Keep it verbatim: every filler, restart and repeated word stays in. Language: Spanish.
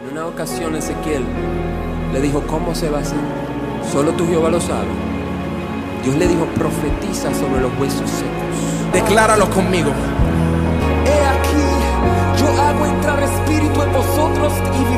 En una ocasión Ezequiel le dijo, ¿cómo se va a hacer? Solo tú, Jehová, lo sabes. Dios le dijo, profetiza sobre los huesos secos. Decláralo conmigo. He aquí, yo hago entrar espíritu en vosotros y